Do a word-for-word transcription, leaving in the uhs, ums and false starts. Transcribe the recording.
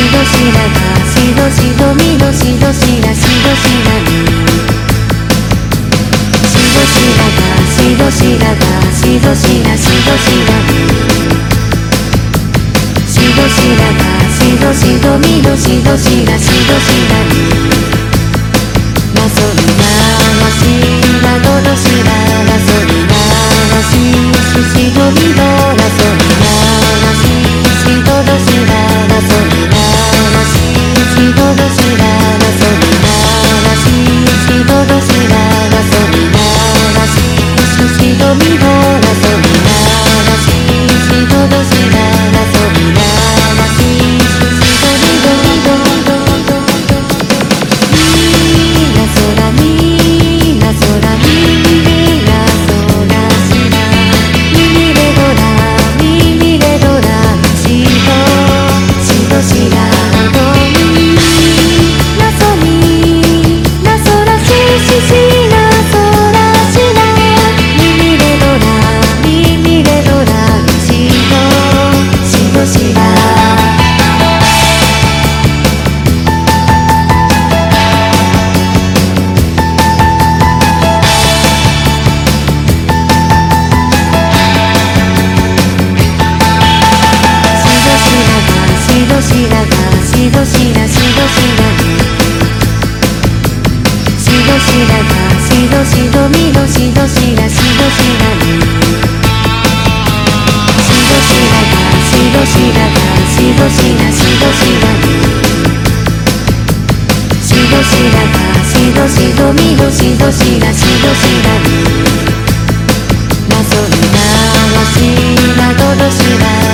どしらがしどしどみどしどしらしどしらみしどしらがしどしらがしどしらしどしらみしどしらがしどしどみどしどしらしどしらみラソリララシラドドシララソリララシシシドミドラソリララシシドドシララソリララシシドドシララソリララシシドドシララソリララシシシドミドラソリララシシドドシララソリララシシシドミドミドミドミドミラソラミラソラミミラソラシラミミレドラミミレドラシドシドシラドミラソミラソラシシシラソラシラミミレドラミミレドラシドシドシラしどしらがしどしらしどしらみしどしらがしどしどみどしどしらしどしらみしどしらがしどしらがしどしらしどしらみしどしらがしどしどみどしどしらしどしらみラソリララシラドドシラ